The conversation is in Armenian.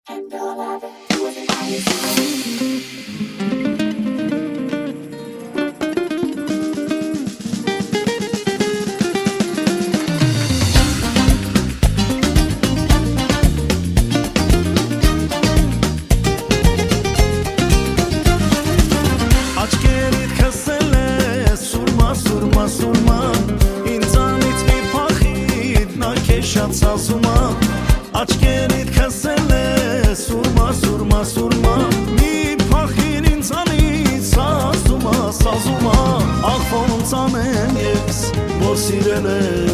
And all I did was admire you. Աչքերիդ քսել ես սուրմա, սուրմա, սուրմա Ինձանից մի փախիր, նա քեզ շատ սազում ա Աչքերիդ քսել ես սուրմա, սուրմա, սուրմա Մի փախիր ինձանից, սազում ա, սազում ա Ախ ոնց անեմ ես, որ սիրել